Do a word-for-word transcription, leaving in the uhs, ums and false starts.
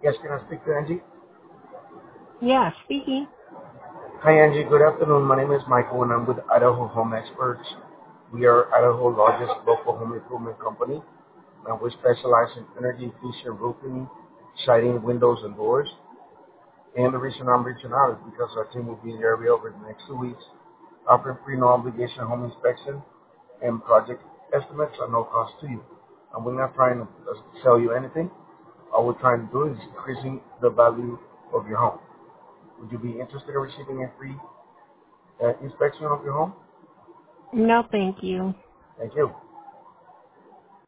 Yes, can I speak to Angie? Yeah, speaking. Hi, Angie. Good afternoon. My name is Michael, and I'm with Idaho Home Experts. We are Idaho's largest local home improvement company, and we specialize in energy-efficient roofing, siding, windows, and doors. And the reason I'm reaching out is because our team will be in the area over the next two weeks, offering free no-obligation home inspection and project estimates at no cost to you. And we're not trying to uh, sell you anything. All we're trying to do is increasing the value of your home. Would you be interested in receiving a free uh, inspection of your home? No, thank you. Thank you.